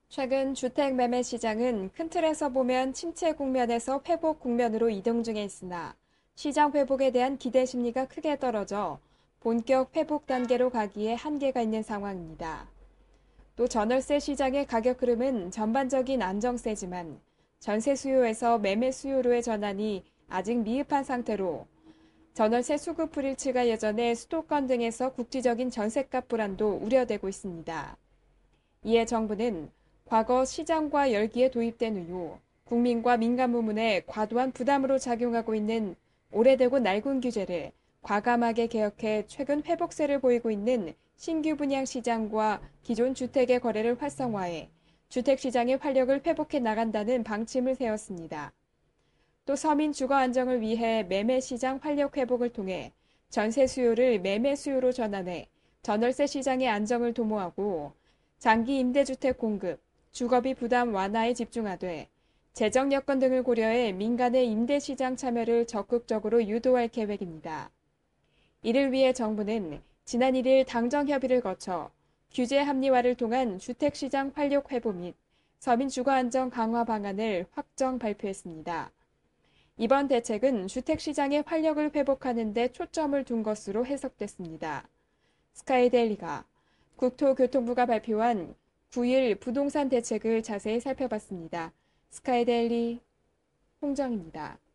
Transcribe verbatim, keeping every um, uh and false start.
최근 주택 매매 시장은 큰 틀에서 보면 침체 국면에서 회복 국면으로 이동 중에 있으나 시장 회복에 대한 기대 심리가 크게 떨어져 본격 회복 단계로 가기에 한계가 있는 상황입니다. 또 전월세 시장의 가격 흐름은 전반적인 안정세지만 전세 수요에서 매매 수요로의 전환이 아직 미흡한 상태로 전월세 수급 불일치가 예전에 수도권 등에서 국지적인 전세값 불안도 우려되고 있습니다. 이에 정부는 과거 시장과 열기에 도입된 이후 국민과 민간 부문에 과도한 부담으로 작용하고 있는 오래되고 낡은 규제를 과감하게 개혁해 최근 회복세를 보이고 있는 신규 분양 시장과 기존 주택의 거래를 활성화해 주택시장의 활력을 회복해 나간다는 방침을 세웠습니다. 또 서민 주거 안정을 위해 매매 시장 활력 회복을 통해 전세 수요를 매매 수요로 전환해 전월세 시장의 안정을 도모하고 장기 임대주택 공급, 주거비 부담 완화에 집중하되 재정 여건 등을 고려해 민간의 임대시장 참여를 적극적으로 유도할 계획입니다. 이를 위해 정부는 지난 일 일 당정협의를 거쳐 규제 합리화를 통한 주택시장 활력 회복 및 서민 주거 안정 강화 방안을 확정 발표했습니다. 이번 대책은 주택시장의 활력을 회복하는 데 초점을 둔 것으로 해석됐습니다. 스카이데일리가 국토교통부가 발표한 구 일 부동산 대책을 자세히 살펴봤습니다. 스카이데일리 홍정입니다.